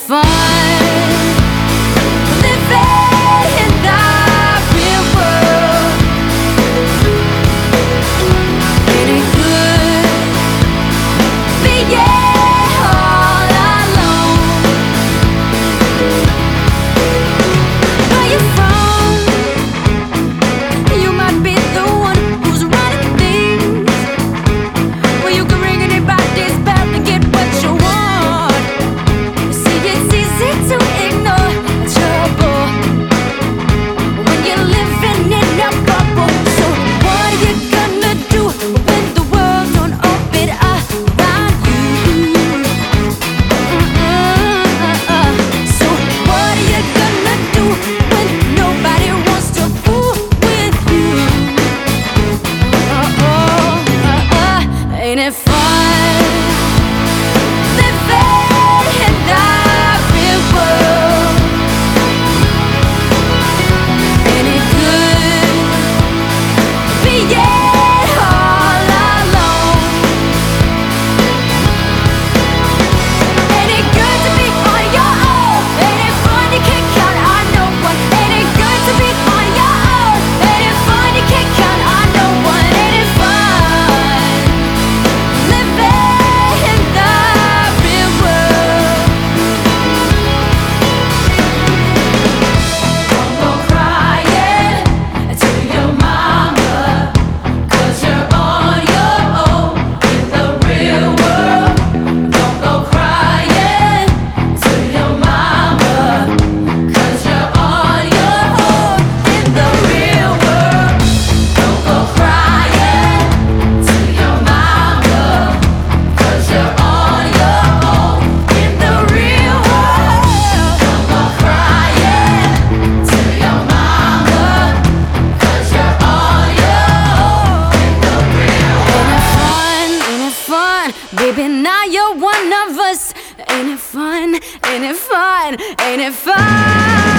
fun living in the real world? Ain't it good being all alone? Where you from? You might be the one who's running things, where you can ring anybody's bell and get what you want. See, it's easy to ignore trouble when you're living in a bubble. So what are you gonna do when the world don't orbit around you? So what are you gonna do when nobody wants to fool with you? Ain't it fun living in the real world? Ain't it good being all alone? Ain't it good to be on your own? Ain't it fun you can't count on no one? Ain't it good to be on your own? Ain't it fun you can't count on no one? Ain't it fun living in the real world? Don't go crying to your mama, 'cause you're on your own in the real world. Don't go crying to your mama, 'cause you're on your own in the real world. Don't go crying to your mama, 'cause you're on your own in the real world. Don't go crying to your mama, 'cause you're on your own in the real world. Ain't it fun? Baby, now you're one of us. Ain't it fun? Ain't it fun? Ain't it fun?